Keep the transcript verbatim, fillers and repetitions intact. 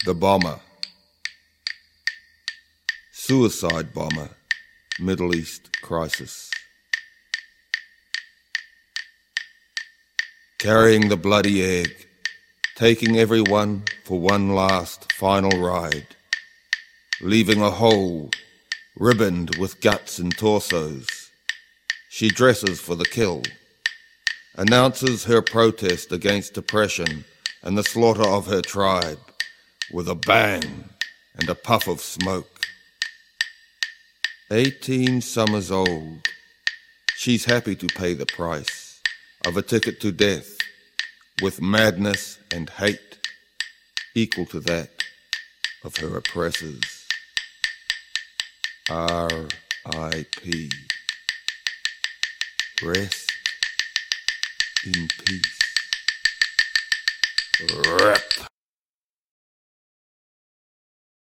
The Bomber. Suicide bomber, Middle East crisis. Carrying the bloody egg, taking everyone for one last final ride, leaving a hole ribboned with guts and torsos. She dresses for the kill, announces her protest against oppression and the slaughter of her tribe with a bang and a puff of smoke. Eighteen summers old, she's happy to pay the price of a ticket to death with madness and hate equal to that of her oppressors. R I P Rest in peace. Rip.